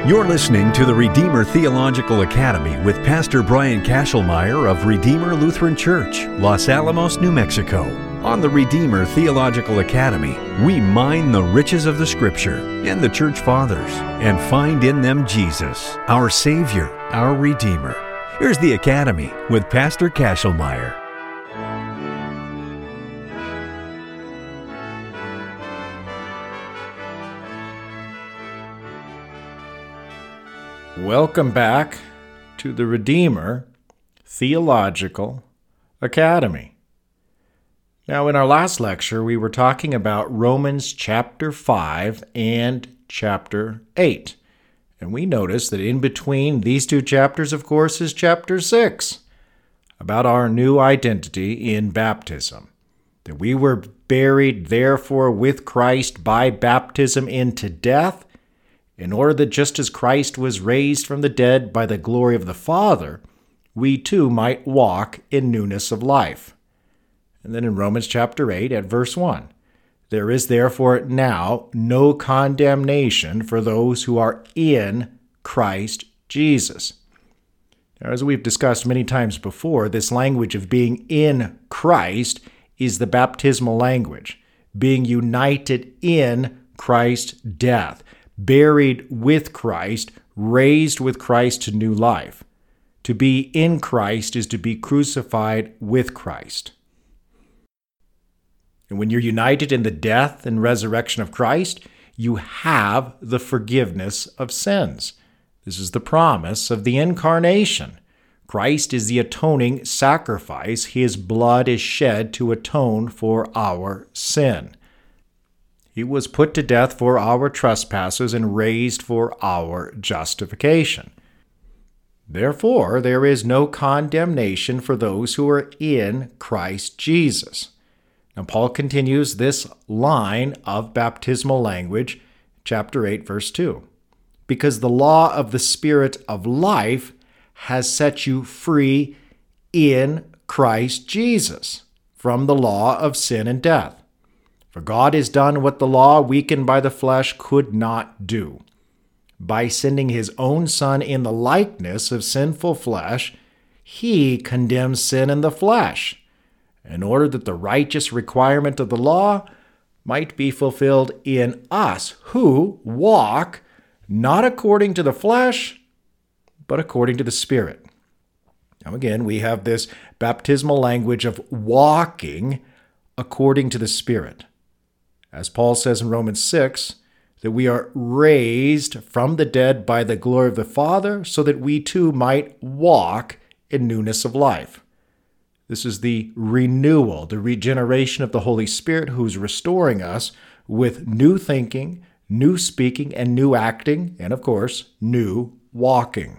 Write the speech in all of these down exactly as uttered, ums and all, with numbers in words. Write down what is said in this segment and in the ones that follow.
You're listening to the Redeemer Theological Academy with Pastor Brian Kashelmeyer of Redeemer Lutheran Church, Los Alamos, New Mexico. On the Redeemer Theological Academy, we mine the riches of the Scripture and the Church Fathers and find in them Jesus, our Savior, our Redeemer. Here's the Academy with Pastor Kashelmeyer. Welcome back to the Redeemer Theological Academy. Now, in our last lecture, we were talking about Romans chapter five and chapter eight. And we noticed that in between these two chapters, of course, is chapter six, about our new identity in baptism. That we were buried, therefore, with Christ by baptism into death, in order that just as Christ was raised from the dead by the glory of the Father, we too might walk in newness of life. And then in Romans chapter eight at verse one, there is therefore now no condemnation for those who are in Christ Jesus. Now, as we've discussed many times before, this language of being in Christ is the baptismal language, being united in Christ's death, buried with Christ, raised with Christ to new life. To be in Christ is to be crucified with Christ. And when you're united in the death and resurrection of Christ, you have the forgiveness of sins. This is the promise of the incarnation. Christ is the atoning sacrifice. His blood is shed to atone for our sin. He was put to death for our trespasses and raised for our justification. Therefore, there is no condemnation for those who are in Christ Jesus. Now, Paul continues this line of baptismal language, chapter eight, verse two. Because the law of the Spirit of life has set you free in Christ Jesus from the law of sin and death. For God has done what the law, weakened by the flesh, could not do. By sending his own Son in the likeness of sinful flesh, he condemns sin in the flesh, in order that the righteous requirement of the law might be fulfilled in us, who walk not according to the flesh, but according to the Spirit. Now again, we have this baptismal language of walking according to the Spirit. As Paul says in Romans six, that we are raised from the dead by the glory of the Father, so that we too might walk in newness of life. This is the renewal, the regeneration of the Holy Spirit, who's restoring us with new thinking, new speaking, and new acting, and of course, new walking.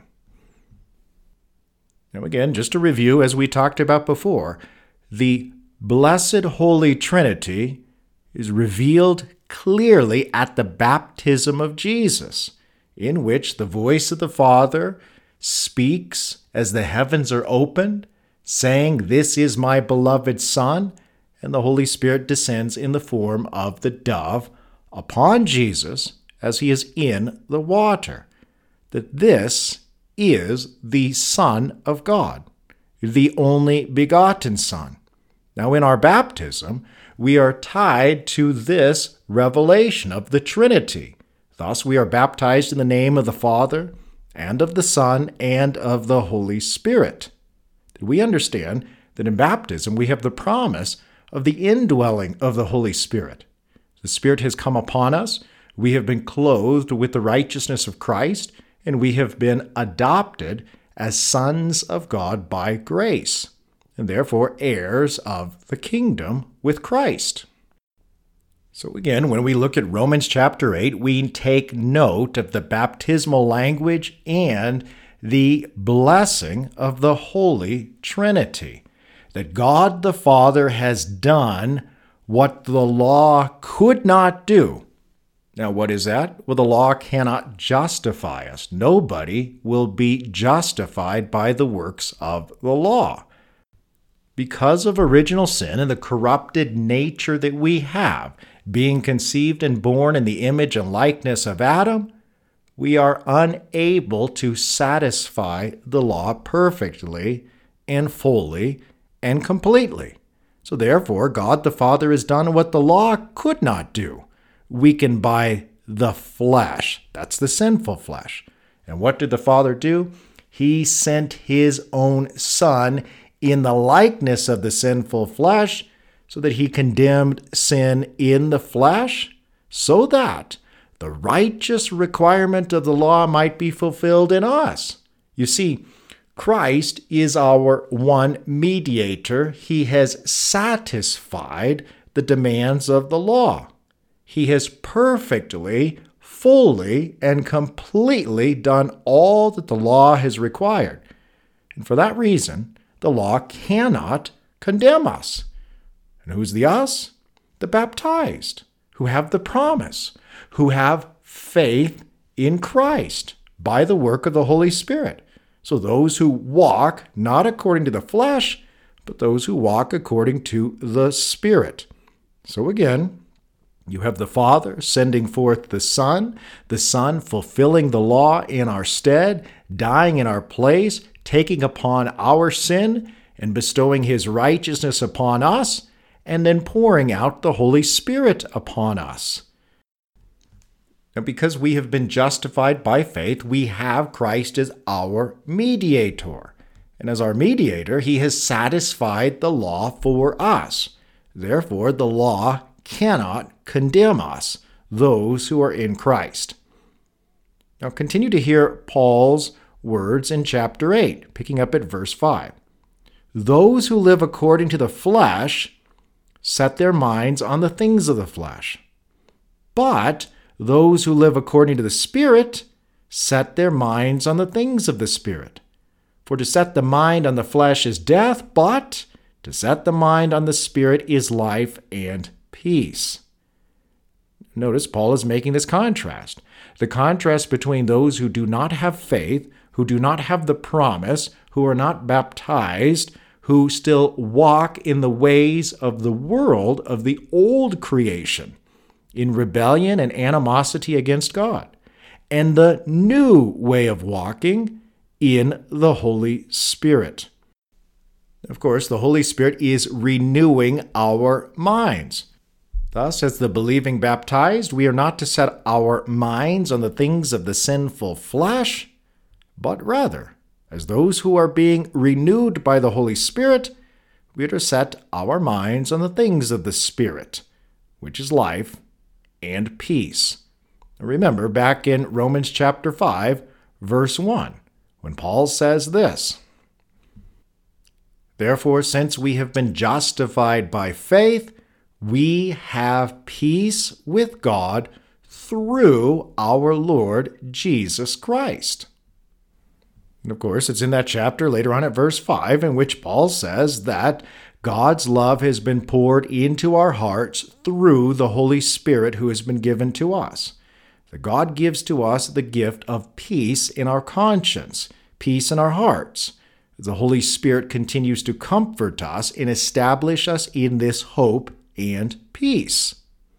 Now again, just to review, as we talked about before, the blessed Holy Trinity is revealed clearly at the baptism of Jesus, in which the voice of the Father speaks as the heavens are opened, saying, "This is my beloved Son," and the Holy Spirit descends in the form of the dove upon Jesus as he is in the water. That this is the Son of God, the only begotten Son. Now, in our baptism, we are tied to this revelation of the Trinity. Thus, we are baptized in the name of the Father, and of the Son, and of the Holy Spirit. We understand that in baptism, we have the promise of the indwelling of the Holy Spirit. The Spirit has come upon us, we have been clothed with the righteousness of Christ, and we have been adopted as sons of God by grace, and therefore heirs of the kingdom with Christ. So again, when we look at Romans chapter eight, we take note of the baptismal language and the blessing of the Holy Trinity. That God the Father has done what the law could not do. Now, what is that? Well, the law cannot justify us. Nobody will be justified by the works of the law. Because of original sin and the corrupted nature that we have, being conceived and born in the image and likeness of Adam, we are unable to satisfy the law perfectly and fully and completely. So therefore, God the Father has done what the law could not do, weakened by the flesh. That's the sinful flesh. And what did the Father do? He sent his own Son in the likeness of the sinful flesh so that he condemned sin in the flesh, so that the righteous requirement of the law might be fulfilled in us. You see, Christ is our one mediator. He has satisfied the demands of the law. He has perfectly, fully, and completely done all that the law has required. And for that reason, the law cannot condemn us. And who's the us? The baptized, who have the promise, who have faith in Christ by the work of the Holy Spirit. So those who walk not according to the flesh, but those who walk according to the Spirit. So again, you have the Father sending forth the Son, the Son fulfilling the law in our stead, dying in our place, taking upon our sin, and bestowing his righteousness upon us, and then pouring out the Holy Spirit upon us. Now, because we have been justified by faith, we have Christ as our mediator. And as our mediator, he has satisfied the law for us. Therefore, the law cannot condemn us, those who are in Christ. Now, continue to hear Paul's words in chapter eight, picking up at verse five. Those who live according to the flesh set their minds on the things of the flesh. But those who live according to the Spirit set their minds on the things of the Spirit. For to set the mind on the flesh is death, but to set the mind on the Spirit is life and peace. Notice Paul is making this contrast. The contrast between those who do not have faith, who do not have the promise, who are not baptized, who still walk in the ways of the world, of the old creation, in rebellion and animosity against God, and the new way of walking in the Holy Spirit. Of course, the Holy Spirit is renewing our minds. Thus, as the believing baptized, we are not to set our minds on the things of the sinful flesh, but rather, as those who are being renewed by the Holy Spirit, we are to set our minds on the things of the Spirit, which is life and peace. Remember, back in Romans chapter five, verse one, when Paul says this, "Therefore, since we have been justified by faith, we have peace with God through our Lord Jesus Christ." And of course, it's in that chapter later on at verse five in which Paul says that God's love has been poured into our hearts through the Holy Spirit who has been given to us. That God gives to us the gift of peace in our conscience, peace in our hearts. The Holy Spirit continues to comfort us and establish us in this hope and peace.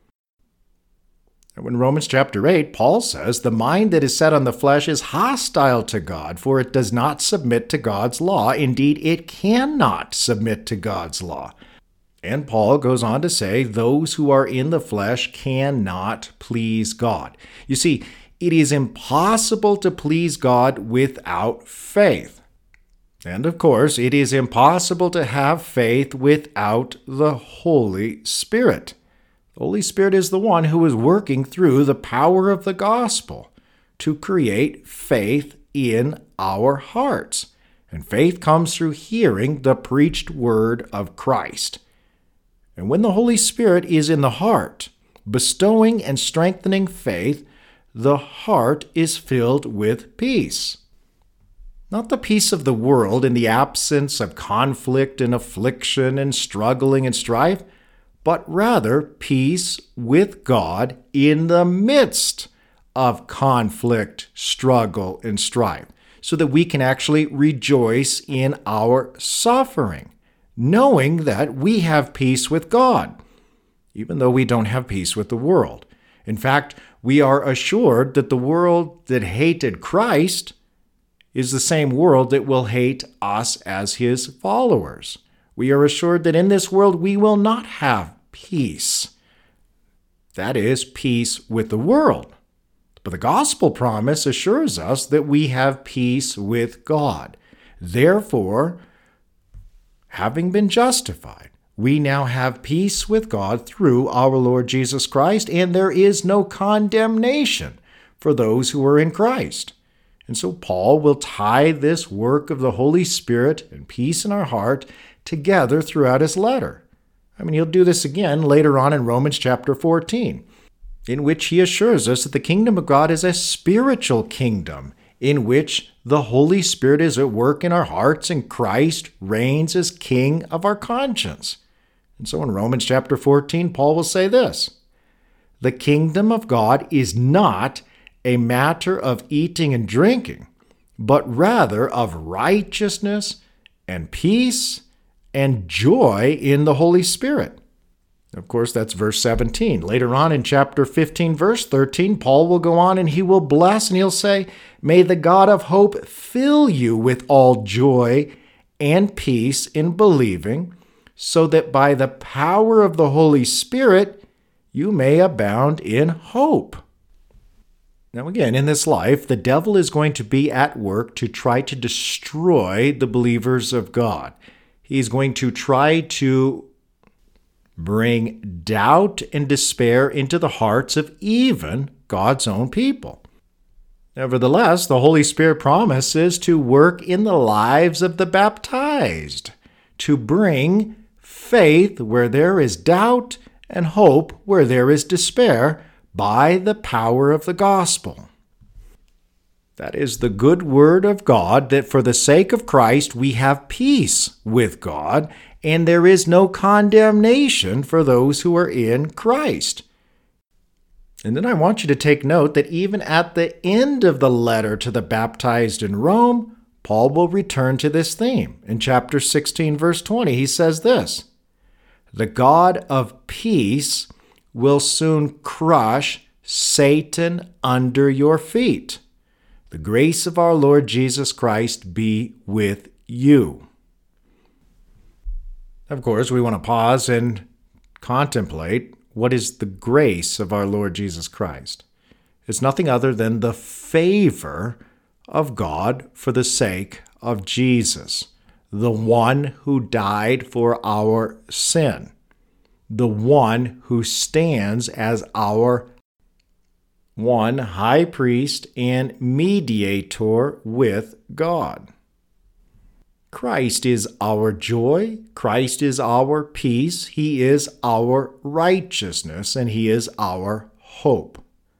And in Romans chapter eight, Paul says, "The mind that is set on the flesh is hostile to God, for it does not submit to God's law. Indeed, it cannot submit to God's law." And Paul goes on to say, those who are in the flesh cannot please God. You see, it is impossible to please God without faith. And of course, it is impossible to have faith without the Holy Spirit. The Holy Spirit is the one who is working through the power of the gospel to create faith in our hearts. And faith comes through hearing the preached word of Christ. And when the Holy Spirit is in the heart, bestowing and strengthening faith, the heart is filled with peace. Not the peace of the world in the absence of conflict and affliction and struggling and strife, but rather peace with God in the midst of conflict, struggle, and strife, so that we can actually rejoice in our suffering, knowing that we have peace with God, even though we don't have peace with the world. In fact, we are assured that the world that hated Christ is the same world that will hate us as his followers. We are assured that in this world we will not have peace. That is, peace with the world. But the gospel promise assures us that we have peace with God. Therefore, having been justified, we now have peace with God through our Lord Jesus Christ, and there is no condemnation for those who are in Christ. And so Paul will tie this work of the Holy Spirit and peace in our heart together throughout his letter. I mean, he'll do this again later on in Romans chapter fourteen, in which he assures us that the kingdom of God is a spiritual kingdom in which the Holy Spirit is at work in our hearts and Christ reigns as king of our conscience. And so in Romans chapter fourteen, Paul will say this: the kingdom of God is not a matter of eating and drinking, but rather of righteousness and peace and joy in the Holy Spirit. Of course, that's verse seventeen. Later on in chapter fifteen, verse thirteen, Paul will go on and he will bless and he'll say, may the God of hope fill you with all joy and peace in believing, so that by the power of the Holy Spirit you may abound in hope. Now again, in this life, the devil is going to be at work to try to destroy the believers of God. He's going to try to bring doubt and despair into the hearts of even God's own people. Nevertheless, the Holy Spirit promises to work in the lives of the baptized, to bring faith where there is doubt and hope where there is despair, by the power of the gospel. That is the good word of God, that for the sake of Christ we have peace with God, and there is no condemnation for those who are in Christ. And then I want you to take note that even at the end of the letter to the baptized in Rome, Paul will return to this theme. In chapter sixteen, verse twenty, he says this: the God of peace will soon crush Satan under your feet. The grace of our Lord Jesus Christ be with you. Of course, we want to pause and contemplate what is the grace of our Lord Jesus Christ. It's nothing other than the favor of God for the sake of Jesus, the one who died for our sin, the one who stands as our one high priest and mediator with God. Christ is our joy, Christ is our peace, he is our righteousness, and he is our hope.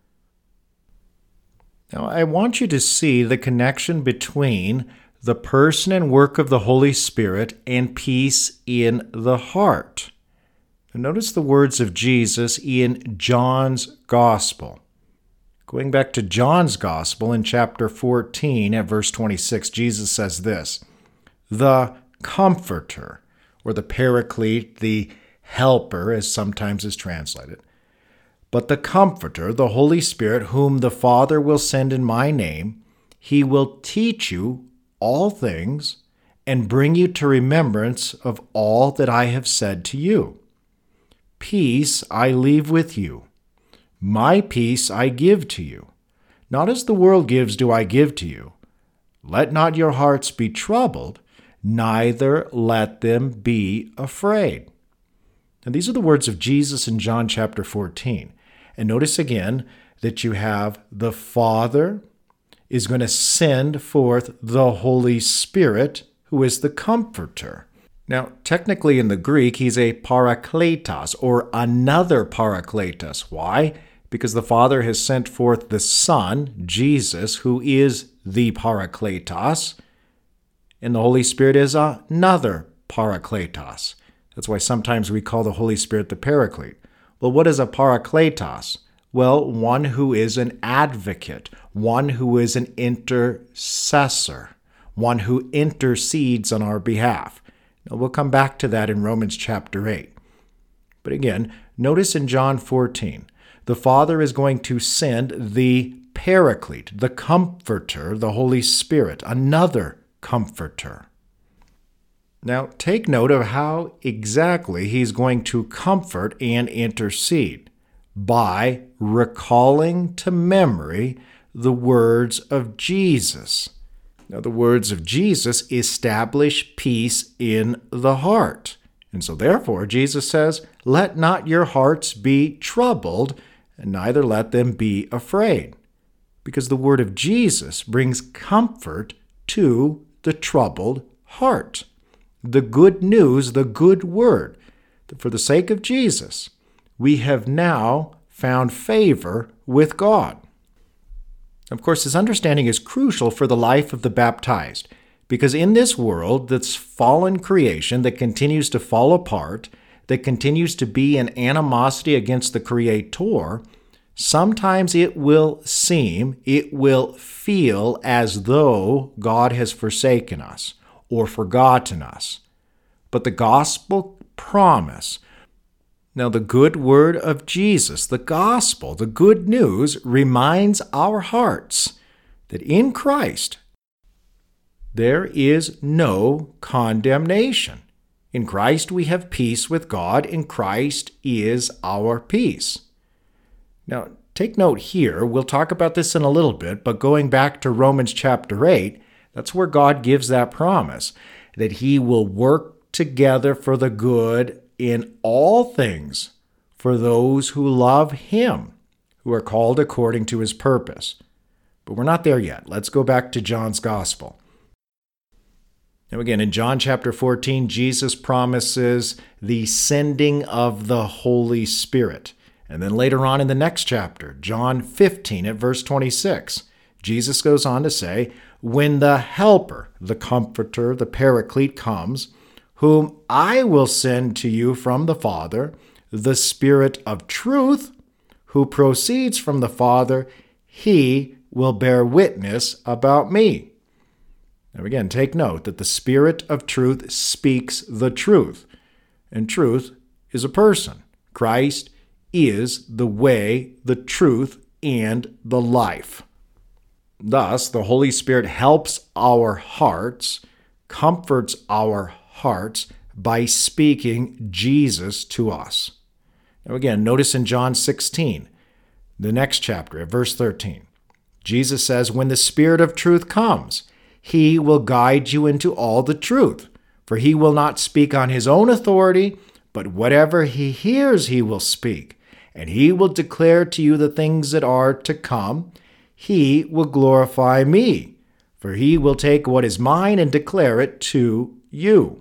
Now, I want you to see the connection between the person and work of the Holy Spirit and peace in the heart. And notice the words of Jesus in John's Gospel. Going back to John's Gospel in chapter fourteen at verse twenty-six, Jesus says this: the Comforter, or the Paraclete, the Helper, as sometimes is translated. But the Comforter, the Holy Spirit, whom the Father will send in my name, he will teach you all things and bring you to remembrance of all that I have said to you. Peace I leave with you. My peace I give to you. Not as the world gives do I give to you. Let not your hearts be troubled, neither let them be afraid. And these are the words of Jesus in John chapter fourteen. And notice again that you have the Father is going to send forth the Holy Spirit, who is the Comforter. Now, technically in the Greek, he's a parakletos, or another parakletos. Why? Because the Father has sent forth the Son, Jesus, who is the parakletos, and the Holy Spirit is another parakletos. That's why sometimes we call the Holy Spirit the Paraclete. Well, what is a parakletos? Well, one who is an advocate, one who is an intercessor, one who intercedes on our behalf. Now, we'll come back to that in Romans chapter eight. But again, notice in John fourteen, the Father is going to send the Paraclete, the Comforter, the Holy Spirit, another Comforter. Now, take note of how exactly he's going to comfort and intercede by recalling to memory the words of Jesus. Now, the words of Jesus establish peace in the heart. And so, therefore, Jesus says, "Let not your hearts be troubled, and neither let them be afraid." Because the word of Jesus brings comfort to the troubled heart. The good news, the good word, that for the sake of Jesus, we have now found favor with God. Of course, this understanding is crucial for the life of the baptized, because in this world that's fallen creation that continues to fall apart, that continues to be in animosity against the Creator, sometimes it will seem, it will feel as though God has forsaken us or forgotten us. But the gospel promise, now the good word of Jesus, the gospel, the good news, reminds our hearts that in Christ there is no condemnation. In Christ we have peace with God, and Christ is our peace. Now, take note here, we'll talk about this in a little bit, but going back to Romans chapter eight, that's where God gives that promise, that he will work together for the good in all things for those who love him, who are called according to his purpose. But we're not there yet. Let's go back to John's Gospel. Now again, in John chapter fourteen, Jesus promises the sending of the Holy Spirit. And then later on in the next chapter, John fifteen at verse twenty-six, Jesus goes on to say, "When the Helper, the Comforter, the Paraclete comes, whom I will send to you from the Father, the Spirit of truth, who proceeds from the Father, he will bear witness about me." Now again, take note that the Spirit of truth speaks the truth, and truth is a person. Christ is the way, the truth, and the life. Thus, the Holy Spirit helps our hearts, comforts our hearts by speaking Jesus to us. Now again, notice in John sixteen, the next chapter, at verse thirteen, Jesus says, "When the Spirit of truth comes, he will guide you into all the truth, for he will not speak on his own authority, but whatever he hears he will speak, and he will declare to you the things that are to come. He will glorify me, for he will take what is mine and declare it to you."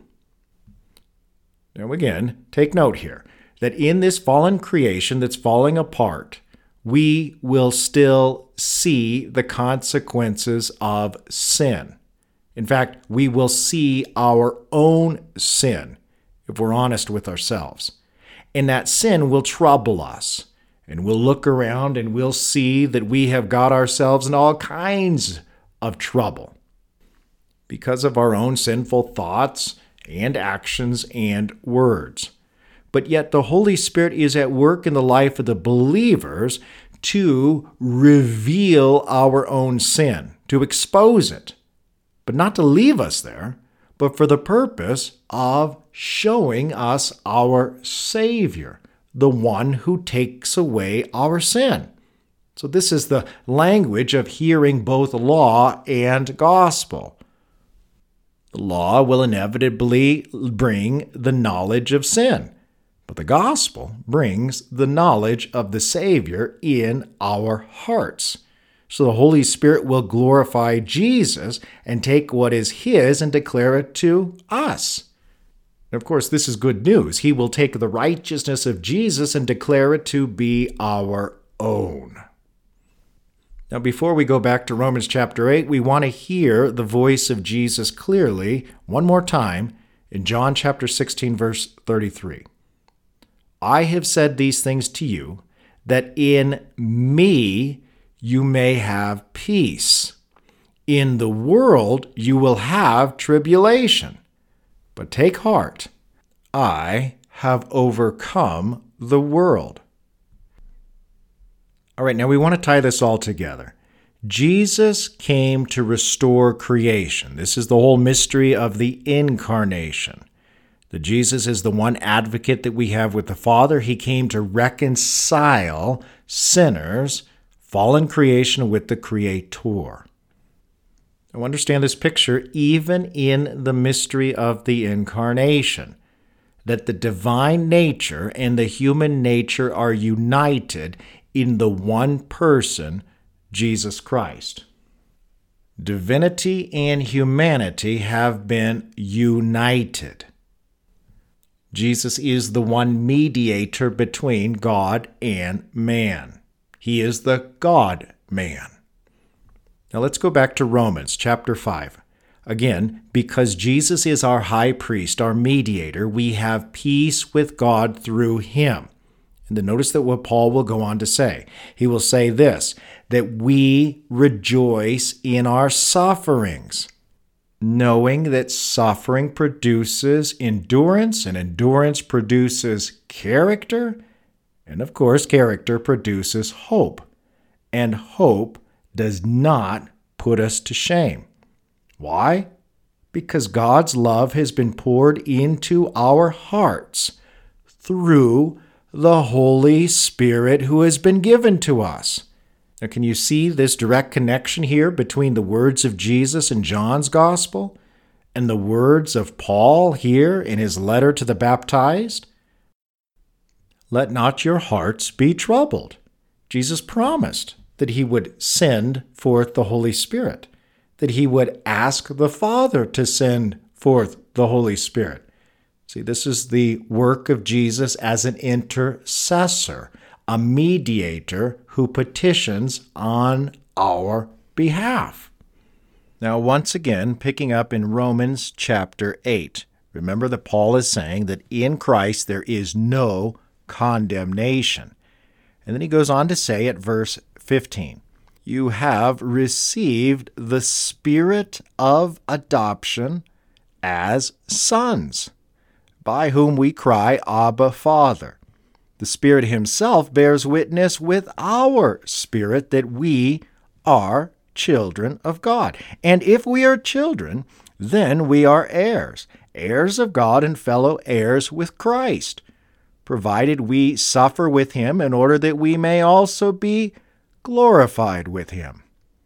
Now again, take note here that in this fallen creation that's falling apart, we will still see the consequences of sin. In fact, we will see our own sin if we're honest with ourselves. And that sin will trouble us. And we'll look around and we'll see that we have got ourselves in all kinds of trouble because of our own sinful thoughts and actions and words. But yet the Holy Spirit is at work in the life of the believers to reveal our own sin, to expose it, but not to leave us there, but for the purpose of showing us our Savior, the one who takes away our sin. So this is the language of hearing both law and gospel. The law will inevitably bring the knowledge of sin, but the gospel brings the knowledge of the Savior in our hearts. So the Holy Spirit will glorify Jesus and take what is his and declare it to us. And of course, this is good news. He will take the righteousness of Jesus and declare it to be our own. Now, before we go back to Romans chapter eight, we want to hear the voice of Jesus clearly one more time in John chapter sixteen, verse thirty-three. "I have said these things to you, that in me you may have peace. In the world you will have tribulation. But take heart, I have overcome the world." All right, now we want to tie this all together. Jesus came to restore creation. This is the whole mystery of the incarnation. That Jesus is the one advocate that we have with the Father. He came to reconcile sinners, fallen creation, with the Creator. Now understand this picture even in the mystery of the incarnation, that the divine nature and the human nature are united in the one person, Jesus Christ. Divinity and humanity have been united. Jesus is the one mediator between God and man. He is the God-man. Now let's go back to Romans chapter five. Again, because Jesus is our high priest, our mediator, we have peace with God through him. And then notice that what Paul will go on to say. He will say this, that we rejoice in our sufferings, knowing that suffering produces endurance, and endurance produces character, and of course, character produces hope. And hope does not put us to shame. Why? Because God's love has been poured into our hearts through the Holy Spirit who has been given to us. Now, can you see this direct connection here between the words of Jesus in John's Gospel and the words of Paul here in his letter to the baptized? Let not your hearts be troubled. Jesus promised that he would send forth the Holy Spirit, that he would ask the Father to send forth the Holy Spirit. See, this is the work of Jesus as an intercessor, a mediator who petitions on our behalf. Now, once again, picking up in Romans chapter eight, remember that Paul is saying that in Christ there is no condemnation. And then he goes on to say at verse fifteen, you have received the Spirit of adoption as sons, by whom we cry, Abba, Father. The Spirit himself bears witness with our spirit that we are children of God. And if we are children, then we are heirs, heirs of God and fellow heirs with Christ, provided we suffer with him in order that we may also be glorified with him.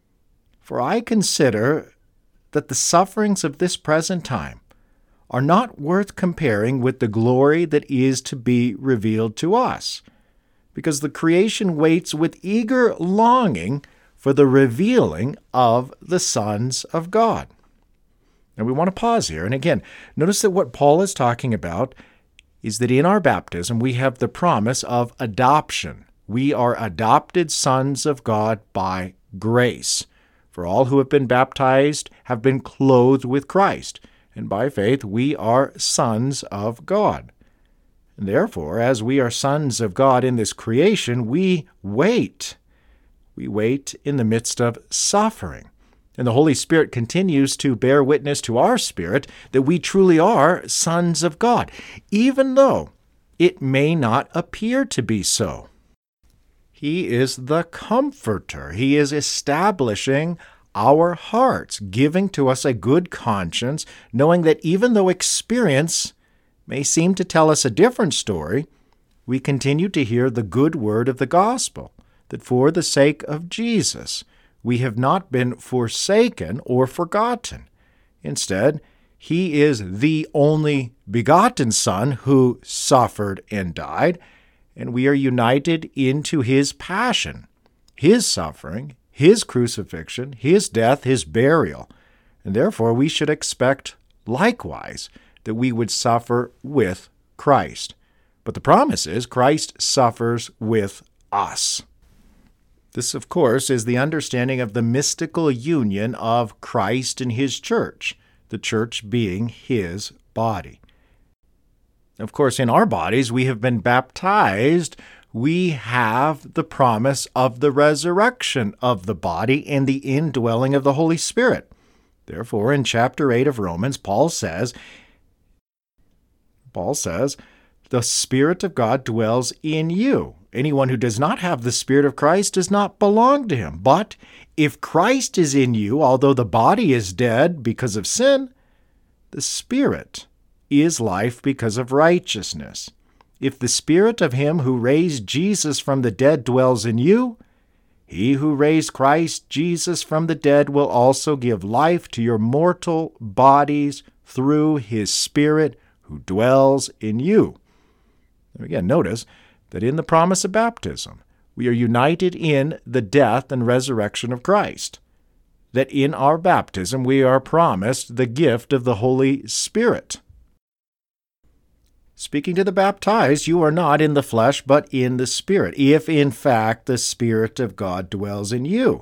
For I consider that the sufferings of this present time are not worth comparing with the glory that is to be revealed to us, because the creation waits with eager longing for the revealing of the sons of God. And we want to pause here. And again, notice that what Paul is talking about is that in our baptism we have the promise of adoption. We are adopted sons of God by grace. For all who have been baptized have been clothed with Christ, and by faith we are sons of God. And therefore, as we are sons of God in this creation, we wait. We wait in the midst of suffering. And the Holy Spirit continues to bear witness to our spirit that we truly are sons of God, even though it may not appear to be so. He is the Comforter. He is establishing our hearts, giving to us a good conscience, knowing that even though experience may seem to tell us a different story, we continue to hear the good word of the gospel, that for the sake of Jesus, we have not been forsaken or forgotten. Instead, he is the only begotten Son who suffered and died, and we are united into his passion, his suffering, his crucifixion, his death, his burial. And therefore we should expect likewise that we would suffer with Christ. But the promise is Christ suffers with us. This, of course, is the understanding of the mystical union of Christ and his church, the church being his body. Of course, in our bodies, we have been baptized. We have the promise of the resurrection of the body and the indwelling of the Holy Spirit. Therefore, in chapter eight of Romans, Paul says, Paul says, the Spirit of God dwells in you. Anyone who does not have the Spirit of Christ does not belong to him. But if Christ is in you, although the body is dead because of sin, the Spirit is life because of righteousness. If the Spirit of him who raised Jesus from the dead dwells in you, he who raised Christ Jesus from the dead will also give life to your mortal bodies through his Spirit who dwells in you. And again, notice that in the promise of baptism, we are united in the death and resurrection of Christ. That in our baptism, we are promised the gift of the Holy Spirit. Speaking to the baptized, you are not in the flesh, but in the Spirit, if in fact the Spirit of God dwells in you.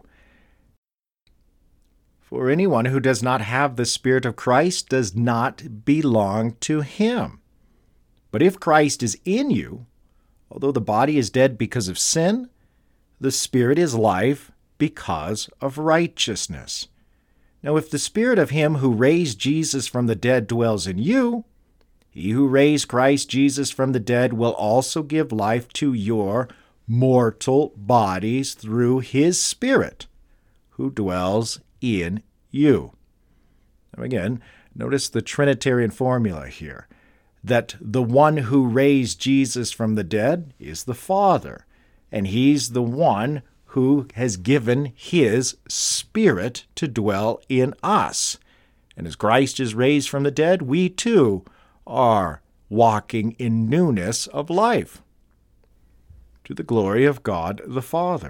For anyone who does not have the Spirit of Christ does not belong to him. But if Christ is in you, although the body is dead because of sin, the Spirit is life because of righteousness. Now, if the Spirit of him who raised Jesus from the dead dwells in you, he who raised Christ Jesus from the dead will also give life to your mortal bodies through his Spirit, who dwells in you. Now again, notice the Trinitarian formula here, that the one who raised Jesus from the dead is the Father, and he's the one who has given his Spirit to dwell in us. And as Christ is raised from the dead, we too are walking in newness of life, to the glory of God the Father.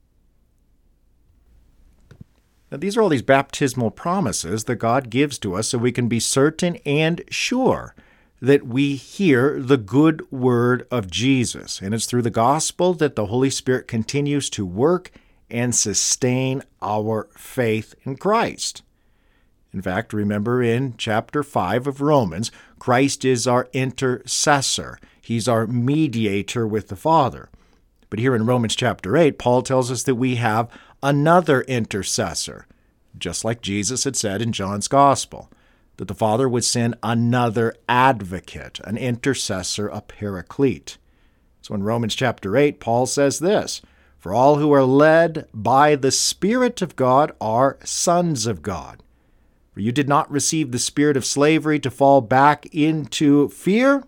Now, these are all these baptismal promises that God gives to us so we can be certain and sure that we hear the good word of Jesus. And it's through the gospel that the Holy Spirit continues to work and sustain our faith in Christ. In fact, remember in chapter five of Romans, Christ is our intercessor. He's our mediator with the Father. But here in Romans chapter eight, Paul tells us that we have another intercessor, just like Jesus had said in John's Gospel, that the Father would send another advocate, an intercessor, a paraclete. So in Romans chapter eight, Paul says this, "For all who are led by the Spirit of God are sons of God. For you did not receive the spirit of slavery to fall back into fear,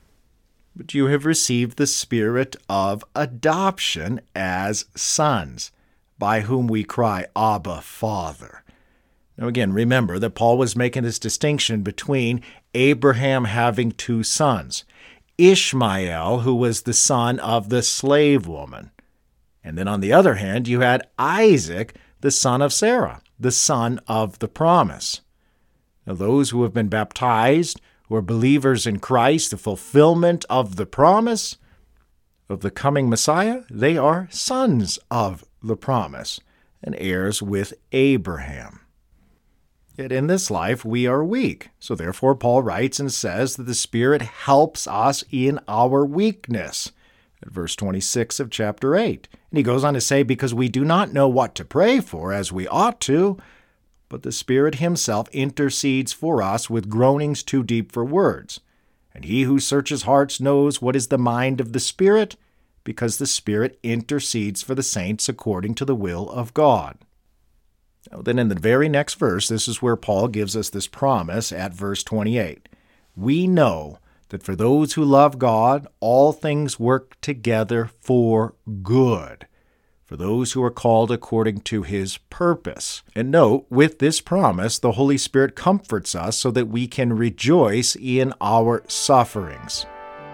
but you have received the spirit of adoption as sons, by whom we cry, Abba, Father." Now again, remember that Paul was making this distinction between Abraham having two sons, Ishmael, who was the son of the slave woman, and then on the other hand, you had Isaac, the son of Sarah, the son of the promise. Now those who have been baptized, who are believers in Christ, the fulfillment of the promise of the coming Messiah, they are sons of the promise and heirs with Abraham. Yet in this life we are weak. So therefore Paul writes and says that the Spirit helps us in our weakness, at verse twenty-six of chapter eight. And he goes on to say, because we do not know what to pray for as we ought to, but the Spirit himself intercedes for us with groanings too deep for words. And he who searches hearts knows what is the mind of the Spirit, because the Spirit intercedes for the saints according to the will of God. Now, then in the very next verse, this is where Paul gives us this promise at verse twenty-eight. We know that for those who love God, all things work together for good, for those who are called according to his purpose. And note, with this promise, the Holy Spirit comforts us so that we can rejoice in our sufferings.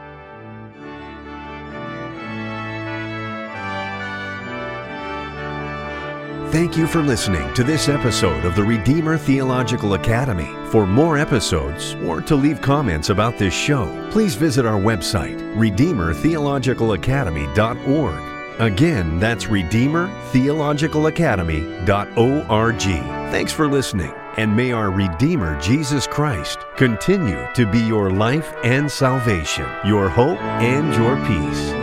Thank you for listening to this episode of the Redeemer Theological Academy. For more episodes or to leave comments about this show, please visit our website, redeemer theological academy dot org. Again, that's redeemer theological academy dot org. Thanks for listening, and may our Redeemer Jesus Christ continue to be your life and salvation, your hope and your peace.